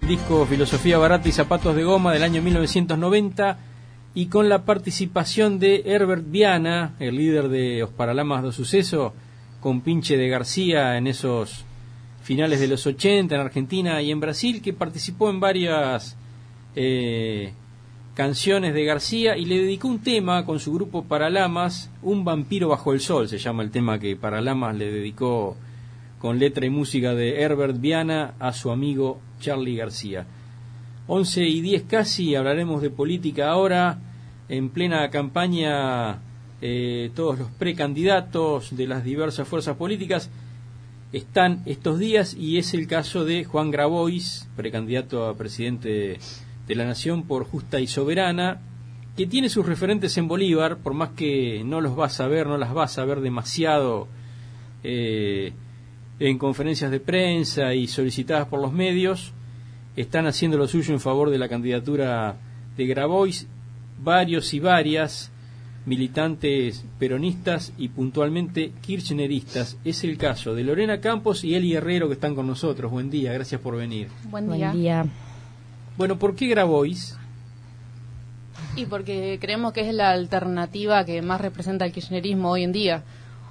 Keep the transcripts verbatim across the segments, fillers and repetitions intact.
Disco Filosofía Barata y Zapatos de Goma del año mil novecientos noventa, y con la participación de Herbert Viana, el líder de Os Paralamas do Suceso, con Pinche de García en esos finales de los ochenta en Argentina y en Brasil, que participó en varias eh, canciones de García y le dedicó un tema con su grupo Paralamas, Un vampiro bajo el sol, se llama el tema que Paralamas le dedicó con letra y música de Herbert Viana a su amigo Charly García. once y diez casi, hablaremos de política ahora, en plena campaña eh, todos los precandidatos de las diversas fuerzas políticas están estos días, y es el caso de Juan Grabois, precandidato a presidente de la Nación por Justa y Soberana, que tiene sus referentes en Bolívar, por más que no los vas a ver, no las vas a ver demasiado eh, en conferencias de prensa y solicitadas por los medios. Están haciendo lo suyo en favor de la candidatura de Grabois varios y varias militantes peronistas y puntualmente kirchneristas. Es el caso de Lorena Campos y Eli Herrero, que están con nosotros. Buen día, gracias por venir. Buen día. Buen día. Bueno, ¿por qué Grabois? Y porque creemos que es la alternativa que más representa el kirchnerismo hoy en día.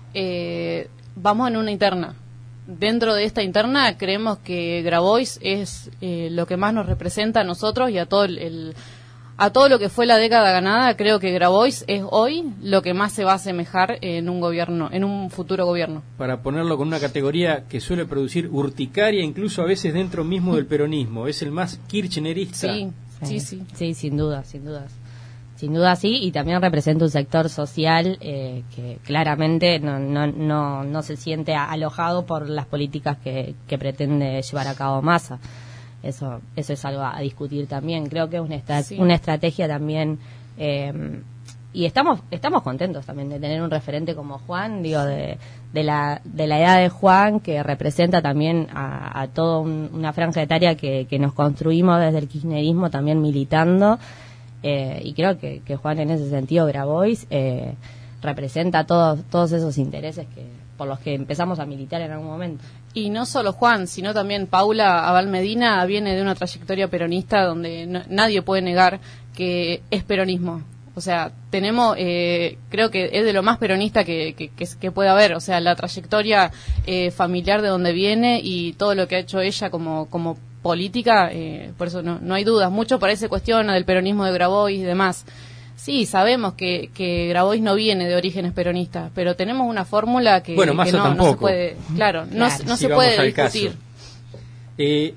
Eh, vamos en una interna. Dentro de esta interna creemos que Grabois es eh, lo que más nos representa a nosotros y a todo el, el a todo lo que fue la década ganada. Creo que Grabois es hoy lo que más se va a asemejar en un gobierno, en un futuro gobierno. Para ponerlo con una categoría que suele producir urticaria, incluso a veces dentro mismo del peronismo, es el más kirchnerista. Sí, sí, sí. Sí, sin duda, sin dudas. Sin duda sí, y también representa un sector social eh, que claramente no, no, no, no se siente alojado por las políticas que, que pretende llevar a cabo Massa. Eso, eso es algo a discutir también. Creo que es una, estra- Sí. una estrategia también, eh, y estamos estamos contentos también de tener un referente como Juan, digo, de, de la de la edad de Juan, que representa también a, a toda un, una franja etaria que, que nos construimos desde el kirchnerismo también militando. Eh, y creo que, que Juan, en ese sentido, Grabois eh, representa todos todos esos intereses que por los que empezamos a militar en algún momento. Y no solo Juan, sino también Paula Abal Medina viene de una trayectoria peronista donde no, nadie puede negar que es peronismo. O sea, tenemos, eh, creo que es de lo más peronista que, que, que, que puede haber. O sea, la trayectoria eh, familiar de donde viene y todo lo que ha hecho ella como, como política, eh, por eso no, no hay dudas. Mucho parece cuestiona del peronismo de Grabois y demás. Sí, sabemos que, que Grabois no viene de orígenes peronistas, pero tenemos una fórmula que, Bueno, que Massa no, no se tampoco. puede, claro, no, Claro. no Si se vamos puede al discutir. caso. Eh,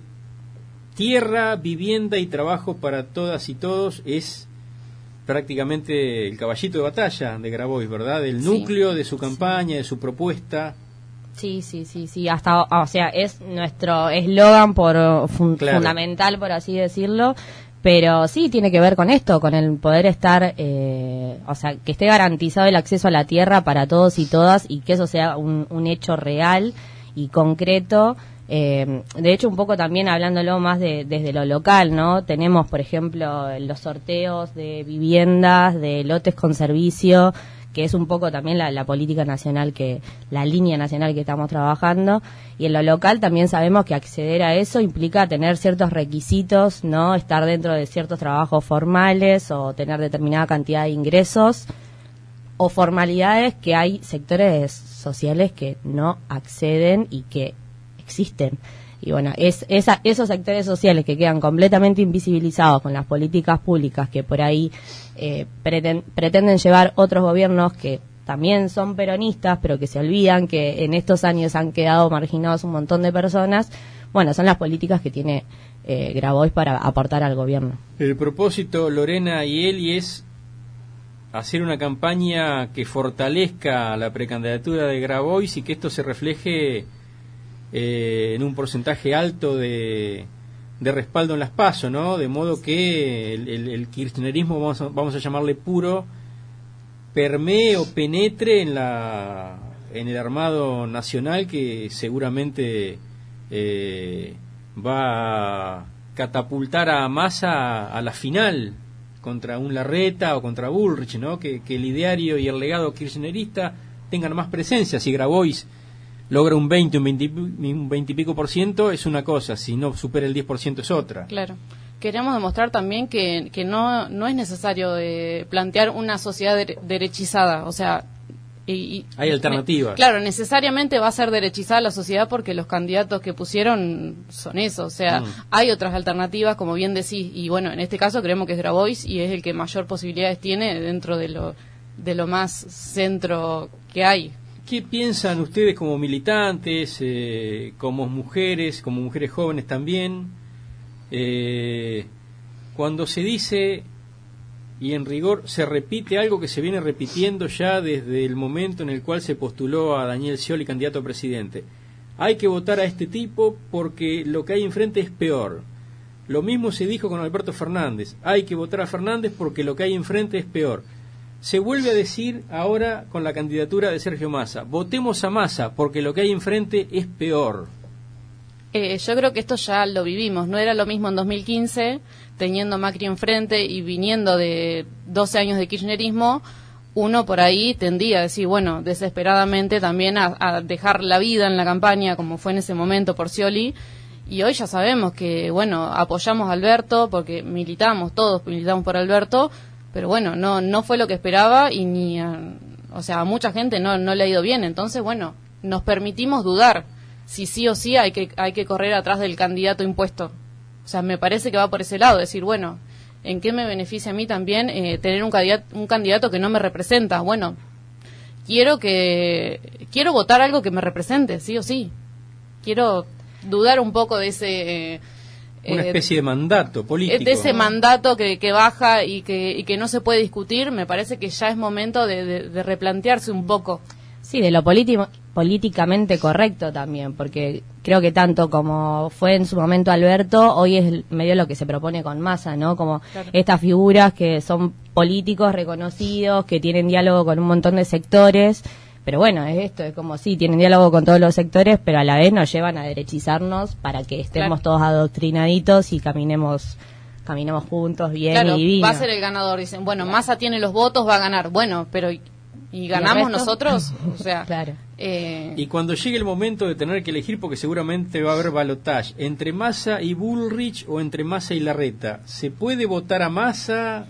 tierra, vivienda y trabajo para todas y todos es prácticamente el caballito de batalla de Grabois, ¿verdad? El Sí. núcleo de su campaña, de su propuesta. Sí, sí, sí, sí, hasta, o sea, es nuestro eslogan por fun- Claro. fundamental, por así decirlo, pero sí tiene que ver con esto, con el poder estar, eh, o sea, que esté garantizado el acceso a la tierra para todos y todas, y que eso sea un, un hecho real y concreto. Eh, de hecho, un poco también hablándolo más de, desde lo local, ¿no? Tenemos, por ejemplo, los sorteos de viviendas, de lotes con servicio, que es un poco también la, la política nacional, que la línea nacional que estamos trabajando. Y en lo local también sabemos que acceder a eso implica tener ciertos requisitos, ¿no? Estar dentro de ciertos trabajos formales o tener determinada cantidad de ingresos o formalidades que hay sectores sociales que no acceden y que existen. Y bueno, es esa, esos sectores sociales que quedan completamente invisibilizados con las políticas públicas que por ahí eh, preten, pretenden llevar otros gobiernos que también son peronistas, pero que se olvidan que en estos años han quedado marginados un montón de personas. Bueno, son las políticas que tiene eh, Grabois para aportar al gobierno. El propósito, Lorena y Eli, es hacer una campaña que fortalezca la precandidatura de Grabois y que esto se refleje Eh, en un porcentaje alto de, de respaldo en las PASO, ¿no? De modo que el, el, el kirchnerismo, vamos a, vamos a llamarle puro, permee o penetre en la en el armado nacional, que seguramente eh, va a catapultar a Massa a la final contra un Larreta o contra Bullrich, ¿no? Que, que el ideario y el legado kirchnerista tengan más presencia. Si Grabois logra un veinte, un veinte, un veinte y pico por ciento, es una cosa, si no supera el diez por ciento es otra. Claro. Queremos demostrar también que, que no, no es necesario eh, plantear una sociedad de, derechizada, o sea... Y, y, hay alternativas. Me, claro, necesariamente va a ser derechizada la sociedad porque los candidatos que pusieron son eso, o sea, mm. hay otras alternativas, como bien decís, y bueno, en este caso creemos que es Grabois y es el que mayor posibilidades tiene dentro de lo, de lo más centro que hay. ¿Qué piensan ustedes como militantes, eh, como mujeres, como mujeres jóvenes también, eh, cuando se dice... y en rigor se repite algo que se viene repitiendo ya desde el momento en el cual se postuló a Daniel Scioli candidato a presidente? Hay que votar a este tipo porque lo que hay enfrente es peor. Lo mismo se dijo con Alberto Fernández. Hay que votar a Fernández porque lo que hay enfrente es peor. Se vuelve a decir ahora con la candidatura de Sergio Massa. Votemos a Massa porque lo que hay enfrente es peor. Eh, yo creo que esto ya lo vivimos. No era lo mismo en dos mil quince, teniendo Macri enfrente y viniendo de doce años de kirchnerismo, uno por ahí tendía a decir, bueno, desesperadamente también a, a dejar la vida en la campaña, como fue en ese momento por Scioli, y hoy ya sabemos que, bueno, apoyamos a Alberto, porque militamos, todos militamos por Alberto, pero bueno, no no fue lo que esperaba, y ni a, o sea, a mucha gente no, no le ha ido bien, entonces, bueno, nos permitimos dudar si sí o sí hay que hay que correr atrás del candidato impuesto. O sea, me parece que va por ese lado, decir, bueno, ¿en qué me beneficia a mí también eh, tener un candidato, un candidato que no me representa? Bueno, quiero que quiero votar algo que me represente, sí o sí. Quiero dudar un poco de ese... Eh, Una especie de mandato político. De ese mandato que, que baja y que, y que no se puede discutir, me parece que ya es momento de, de, de replantearse un poco. Sí, de lo político, políticamente correcto también, porque creo que tanto como fue en su momento Alberto, hoy es medio lo que se propone con Massa, ¿no? Como claro. Estas figuras que son políticos reconocidos, que tienen diálogo con un montón de sectores, pero bueno, es esto, es como sí, tienen diálogo con todos los sectores, pero a la vez nos llevan a derechizarnos para que estemos claro. todos adoctrinaditos y caminemos caminemos juntos bien claro, y divino. Va a ser el ganador, dicen, bueno, claro. Massa tiene los votos, va a ganar, bueno, pero... ¿Y ganamos ¿Y nosotros? O sea, claro. eh... Y cuando llegue el momento de tener que elegir, porque seguramente va a haber balotaje, entre Massa y Bullrich o entre Massa y Larreta, ¿se puede votar a Massa?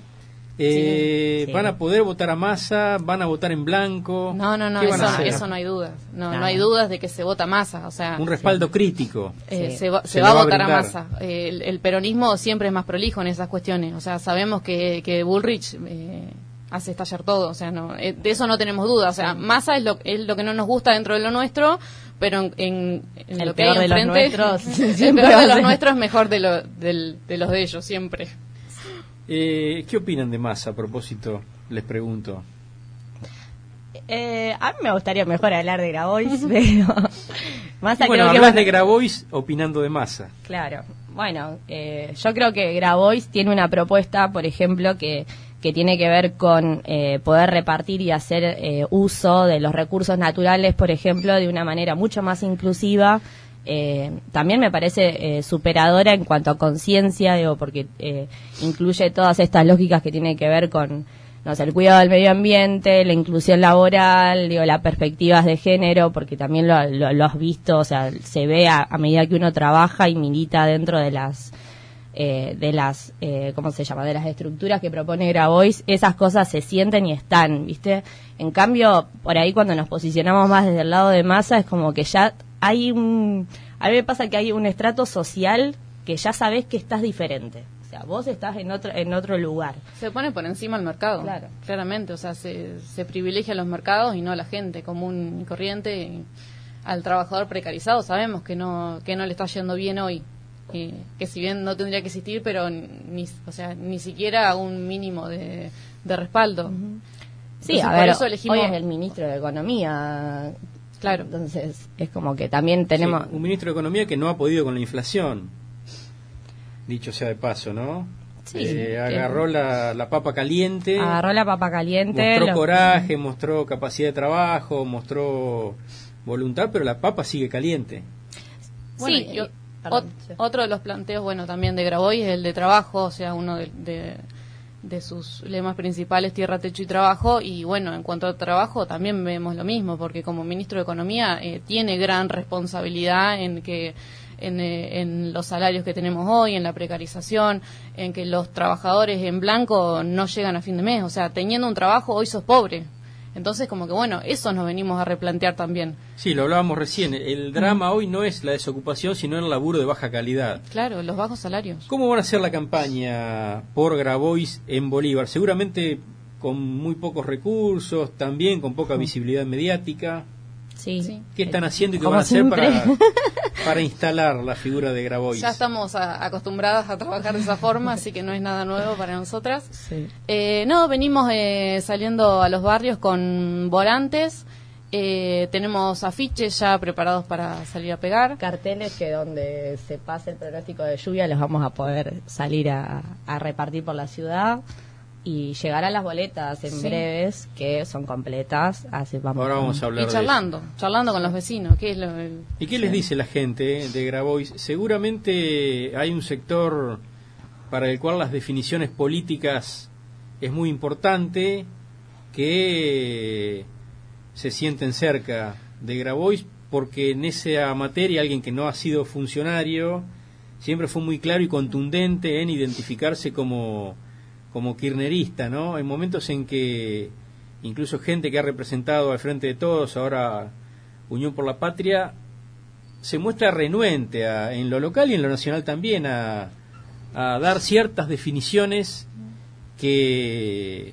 Eh, sí, sí. ¿Van a poder votar a Massa? ¿Van a votar en blanco? No, no, no, eso, eso no hay dudas. No, no, no hay dudas de que se vota Massa. O sea, un respaldo sí. crítico. Eh, sí. Se va, se se va a votar a, a Massa. Eh, el, el peronismo siempre es más prolijo en esas cuestiones. O sea, sabemos que, que Bullrich... Eh, hace estallar todo, o sea, no, eh, de eso no tenemos duda, o sea, Massa es lo, es lo que no nos gusta dentro de lo nuestro, pero en, en, en el lo que peor hay de enfrente, los nuestros, el peor de los nuestros es mejor de, lo, del, de los de ellos, siempre. Eh, ¿Qué opinan de Massa a propósito? Les pregunto. Eh, a mí me gustaría mejor hablar de Grabois, pero... Massa bueno, creo hablas que... de Grabois opinando de Massa. Claro, bueno, eh, yo creo que Grabois tiene una propuesta, por ejemplo, que... que tiene que ver con eh, poder repartir y hacer eh, uso de los recursos naturales, por ejemplo, de una manera mucho más inclusiva. Eh, también me parece eh, superadora en cuanto a conciencia, digo, porque eh, incluye todas estas lógicas que tienen que ver con, no sé, el cuidado del medio ambiente, la inclusión laboral, digo, las perspectivas de género, porque también lo, lo, lo has visto, o sea, se ve a, a medida que uno trabaja y milita dentro de las Eh, de las, eh, ¿cómo se llama?, de las estructuras que propone Grabois, esas cosas se sienten y están, ¿viste? En cambio, por ahí cuando nos posicionamos más desde el lado de Massa, es como que ya hay un... A mí me pasa que hay un estrato social que ya sabés que estás diferente. O sea, vos estás en otro en otro lugar. Se pone por encima el mercado, claro. Claramente, o sea, se, se privilegia los mercados y no a la gente común y corriente. Y al trabajador precarizado sabemos que no que no le está yendo bien hoy. Eh, que si bien no tendría que existir, pero ni, o sea, ni siquiera un mínimo de, de respaldo. Uh-huh. Sí, entonces, a ver, eso elegimos... hoy es el ministro de Economía, claro. Entonces es como que también tenemos... Sí, un ministro de Economía que no ha podido con la inflación, dicho sea de paso, ¿no? Sí, eh, agarró la, la papa caliente. Agarró la papa caliente. Mostró lo... coraje, mostró capacidad de trabajo, mostró voluntad, pero la papa sigue caliente. Bueno, sí, yo... Perdón, sí. Otro de los planteos, bueno, también de Grabois es el de trabajo, o sea, uno de, de, de sus lemas principales, tierra, techo y trabajo, y bueno, en cuanto a trabajo también vemos lo mismo, porque como ministro de Economía eh, tiene gran responsabilidad en que En, eh, en los salarios que tenemos hoy, en la precarización, en que los trabajadores en blanco no llegan a fin de mes, o sea, teniendo un trabajo hoy sos pobre. Entonces, como que bueno, eso nos venimos a replantear también. Sí, lo hablábamos recién, el drama hoy no es la desocupación, sino el laburo de baja calidad. Claro, los bajos salarios. ¿Cómo van a hacer la campaña por Grabois en Bolívar? Seguramente con muy pocos recursos, también con poca visibilidad mediática. Sí. sí. ¿Qué están haciendo y qué Como van a hacer siempre. para, para instalar la figura de Grabois? Ya estamos a, acostumbradas a trabajar de esa forma, así que no es nada nuevo para nosotras. Sí. Eh, no, venimos eh, saliendo a los barrios con volantes, eh, tenemos afiches ya preparados para salir a pegar. Carteles que donde se pase el pronóstico de lluvia los vamos a poder salir a, a repartir por la ciudad. Y llegarán las boletas en sí. breves, que son completas. Así vamos Ahora vamos a hablar y charlando, de eso. charlando con los vecinos. ¿Qué es lo, ¿Y qué sí. les dice la gente de Grabois? Seguramente hay un sector para el cual las definiciones políticas es muy importante, que se sienten cerca de Grabois, porque en esa materia alguien que no ha sido funcionario siempre fue muy claro y contundente en identificarse como como kirchnerista, ¿no? En momentos en que incluso gente que ha representado al Frente de Todos, ahora Unión por la Patria, se muestra renuente a, en lo local y en lo nacional también a, a dar ciertas definiciones que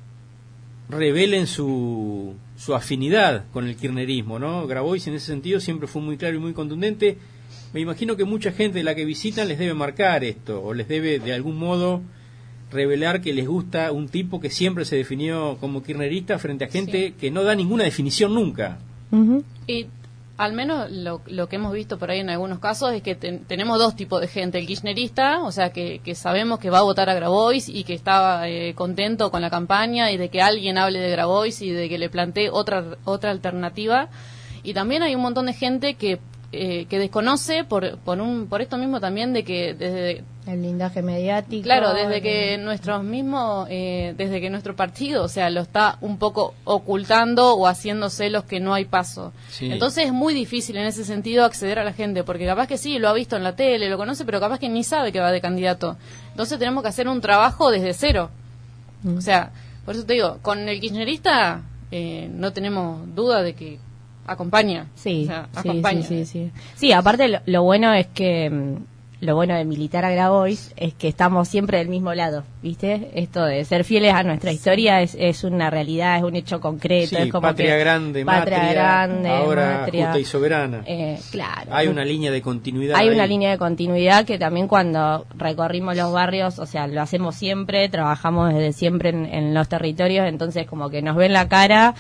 revelen su, su afinidad con el kirchnerismo, ¿no? Grabois en ese sentido siempre fue muy claro y muy contundente. Me imagino que mucha gente de la que visitan les debe marcar esto, o les debe de algún modo revelar que les gusta un tipo que siempre se definió como kirchnerista frente a gente sí. que no da ninguna definición nunca. Uh-huh. Y al menos lo, lo que hemos visto por ahí en algunos casos es que ten, tenemos dos tipos de gente: el kirchnerista, o sea, que, que sabemos que va a votar a Grabois y que está eh, contento con la campaña y de que alguien hable de Grabois y de que le plantee otra otra alternativa. Y también hay un montón de gente que Eh, que desconoce por por un por esto mismo también de que desde el blindaje mediático, claro desde que nuestros mismos eh, desde que nuestro partido, o sea, lo está un poco ocultando o haciéndose los que no hay paso. Sí. Entonces es muy difícil en ese sentido acceder a la gente, porque capaz que sí lo ha visto en la tele, lo conoce, pero capaz que ni sabe que va de candidato. Entonces tenemos que hacer un trabajo desde cero. Mm. O sea, por eso te digo, con el kirchnerista eh, no tenemos duda de que acompaña. Sí, o sea, sí, acompaña. sí, sí, sí. Sí, aparte lo, lo bueno es que lo bueno de militar a Grabois es que estamos siempre del mismo lado, ¿viste? Esto de ser fieles a nuestra historia es, es una realidad, es un hecho concreto. Sí, es como patria que, grande, patria matria, grande, ahora matria, justa y soberana. Eh, claro. Hay una línea de continuidad. Hay ahí. una línea de continuidad que también cuando recorrimos los barrios, o sea, lo hacemos siempre, trabajamos desde siempre en, en los territorios, entonces como que nos ven la cara.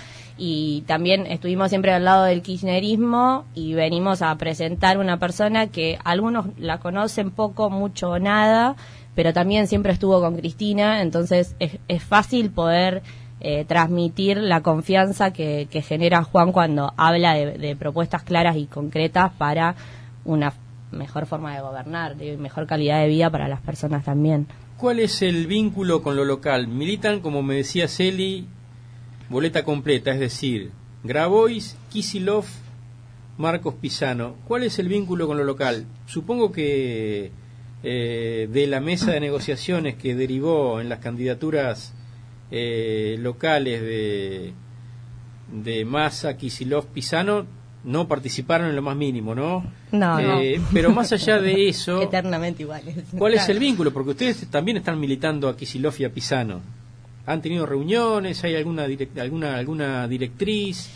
Y también estuvimos siempre al lado del kirchnerismo y venimos a presentar una persona que algunos la conocen poco, mucho o nada, pero también siempre estuvo con Cristina, entonces es, es fácil poder eh, transmitir la confianza que, que genera Juan cuando habla de, de propuestas claras y concretas para una mejor forma de gobernar, de mejor calidad de vida para las personas también. ¿Cuál es el vínculo con lo local? Militan, como me decía Celi, boleta completa, es decir, Grabois, Kicillof, Marcos Pisano. ¿Cuál es el vínculo con lo local? Supongo que eh, de la mesa de negociaciones que derivó en las candidaturas eh, locales de, de Massa, Kicillof, Pisano, no participaron en lo más mínimo, ¿no? No, eh, no. Pero más allá de eso, eternamente iguales. ¿cuál es el vínculo? Porque ustedes también están militando a Kicillof y a Pisano. ¿Han tenido reuniones? ¿Hay alguna direct, alguna alguna directriz?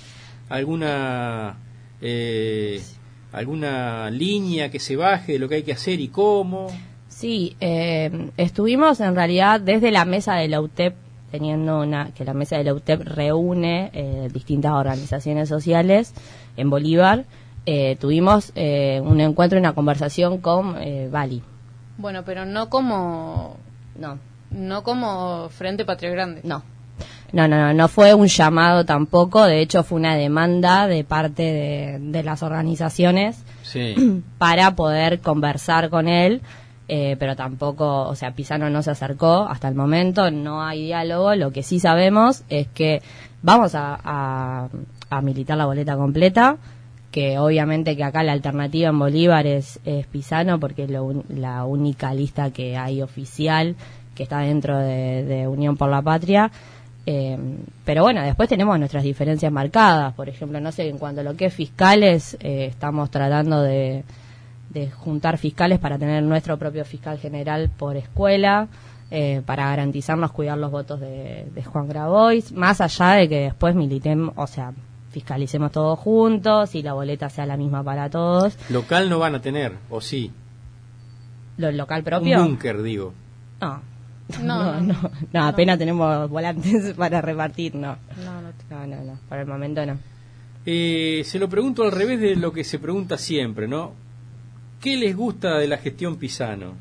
¿Alguna eh, alguna línea que se baje de lo que hay que hacer y cómo? Sí, eh, estuvimos en realidad desde la mesa de la U T E P, teniendo una que la mesa de la U T E P reúne eh, distintas organizaciones sociales en Bolívar. Eh, tuvimos eh, un encuentro y una conversación con eh, Bali. Bueno, pero no como... No. No como Frente Patria Grande. No. No, no, no, no fue un llamado tampoco, de hecho fue una demanda de parte de, de las organizaciones sí. para poder conversar con él. eh, pero tampoco, o sea, Pisano no se acercó hasta el momento, no hay diálogo. Lo que sí sabemos es que vamos a, a, a militar la boleta completa, que obviamente que acá la alternativa en Bolívar es, es Pisano, porque es lo un, la única lista que hay oficial que está dentro de, de Unión por la Patria. Eh, pero bueno, después tenemos nuestras diferencias marcadas. Por ejemplo, no sé, en cuanto a lo que es fiscales, eh, estamos tratando de, de juntar fiscales para tener nuestro propio fiscal general por escuela, eh, para garantizarnos cuidar los votos de, de Juan Grabois, más allá de que después militemos, o sea, fiscalicemos todos juntos y la boleta sea la misma para todos. Local no van a tener, ¿o sí? ¿Lo local propio? Un búnker, digo. No. No, No, no, no, no, apenas tenemos volantes para repartir, no. No, no, No, no, no, por el momento no. Eh, se lo pregunto al revés de lo que se pregunta siempre, ¿no? ¿Qué les gusta de la gestión Pisano?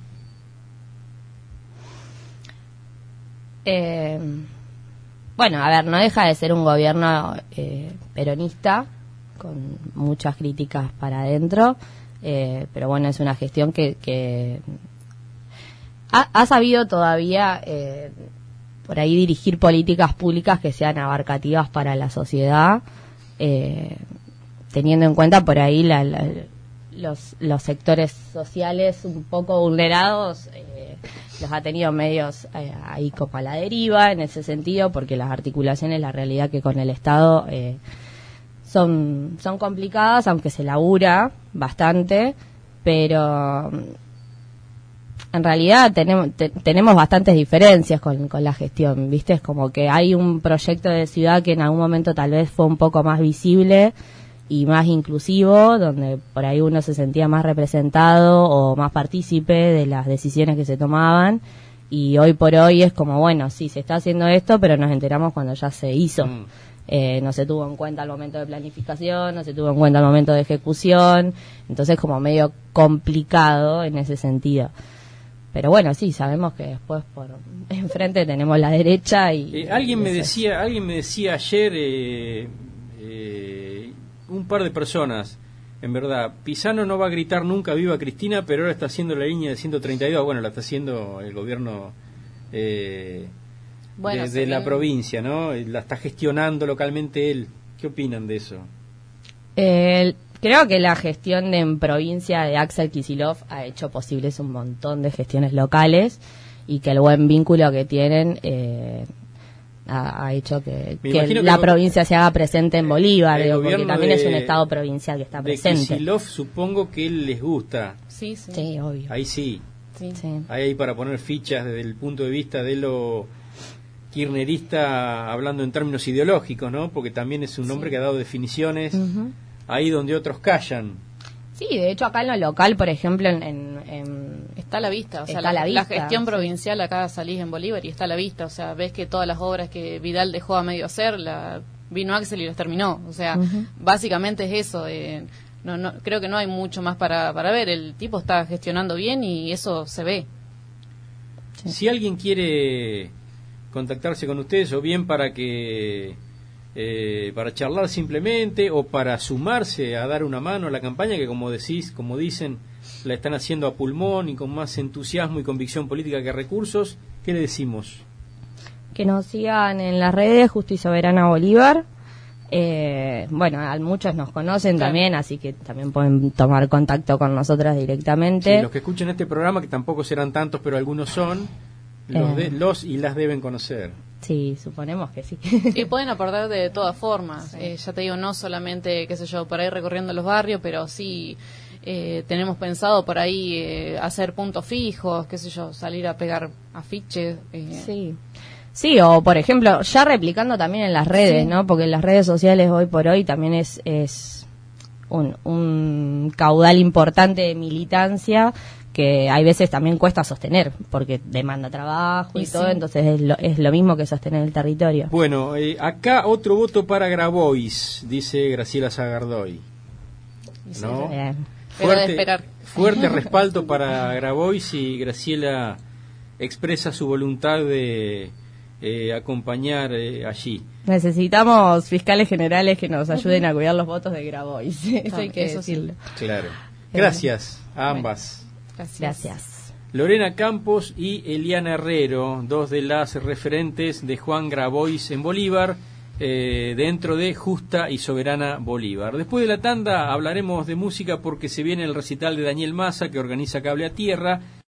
Eh, bueno, a ver, no deja de ser un gobierno eh, peronista, con muchas críticas para adentro, eh, pero bueno, es una gestión que... que ha, ha sabido todavía eh, por ahí dirigir políticas públicas que sean abarcativas para la sociedad, eh, teniendo en cuenta por ahí la, la, los, los sectores sociales un poco vulnerados, eh, los ha tenido medios eh, ahí como a la deriva en ese sentido, porque las articulaciones, la realidad que con el Estado eh, son, son complicadas, aunque se labura bastante, pero en realidad tenemos te, tenemos bastantes diferencias con, con la gestión, ¿viste? Es como que hay un proyecto de ciudad que en algún momento tal vez fue un poco más visible y más inclusivo, donde por ahí uno se sentía más representado o más partícipe de las decisiones que se tomaban, y hoy por hoy es como, bueno, sí, se está haciendo esto, pero nos enteramos cuando ya se hizo. Mm. Eh, no se tuvo en cuenta al momento de planificación, no se tuvo en cuenta al momento de ejecución, entonces como medio complicado en ese sentido. Pero bueno, sí, sabemos que después por enfrente tenemos la derecha y... Eh, alguien y me es. decía alguien me decía ayer, eh, eh, un par de personas, en verdad, Pisano no va a gritar nunca viva Cristina, pero ahora está haciendo la línea de ciento treinta y dos, bueno, la está haciendo el gobierno eh, bueno, de, de la provincia, ¿no? La está gestionando localmente él. ¿Qué opinan de eso? Eh, Creo que la gestión de, en provincia de Axel Kicillof ha hecho posibles un montón de gestiones locales, y que el buen vínculo que tienen eh, ha, ha hecho que, que la que provincia se haga presente en Bolívar, digo, porque también de, es un estado provincial que está presente. De Kicillof supongo que él les gusta. Sí, sí. Sí, obvio. Ahí sí. Sí. Sí. Ahí hay para poner fichas desde el punto de vista de lo kirchnerista, hablando en términos ideológicos, ¿no? Porque también es un hombre sí. que ha dado definiciones... Uh-huh. Ahí donde otros callan. Sí, de hecho acá en lo local, por ejemplo, en, en, en está a la vista, o sea, la, la, vista, la gestión sí. provincial acá salís en Bolívar y está a la vista, o sea, ves que todas las obras que Vidal dejó a medio hacer, la vino Axel y las terminó, o sea, uh-huh. básicamente es eso. Eh, no, no, creo que no hay mucho más para, para ver, el tipo está gestionando bien y eso se ve. Sí. Si alguien quiere contactarse con ustedes, o bien para que Eh, para charlar simplemente, o para sumarse a dar una mano a la campaña, que como decís, como dicen, la están haciendo a pulmón y con más entusiasmo y convicción política que recursos, ¿qué le decimos? Que nos sigan en las redes, Justa y Soberana Bolívar. Eh, bueno, a muchos nos conocen claro. también, así que también pueden tomar contacto con nosotras directamente. Sí, los que escuchen este programa, que tampoco serán tantos, pero algunos son, los, eh. de, los y las deben conocer. Sí, suponemos que sí. Y pueden aportar de todas formas. Sí. Eh, ya te digo, no solamente, qué sé yo, por ahí recorriendo los barrios, pero sí eh, tenemos pensado por ahí eh, hacer puntos fijos, qué sé yo, salir a pegar afiches. Eh. Sí. Sí, o por ejemplo, ya replicando también en las redes, sí. ¿no? Porque en las redes sociales hoy por hoy también es, es un, un caudal importante de militancia, que hay veces también cuesta sostener, porque demanda trabajo y, y todo, sí. entonces es lo, es lo mismo que sostener el territorio. Bueno, eh, acá otro voto para Grabois, dice Graciela Zagardoy. ¿No? Bien. Fuerte, de esperar. fuerte respaldo para Grabois, y Graciela expresa su voluntad de eh, acompañar eh, allí. Necesitamos fiscales generales que nos ayuden a cuidar los votos de Grabois, eso hay que eso decirlo. Claro. Gracias a ambas. Gracias. Gracias. Lorena Campos y Eliana Herrero, dos de las referentes de Juan Grabois en Bolívar, eh, dentro de Justa y Soberana Bolívar. Después de la tanda hablaremos de música porque se viene el recital de Daniel Massa, que organiza Cable a Tierra.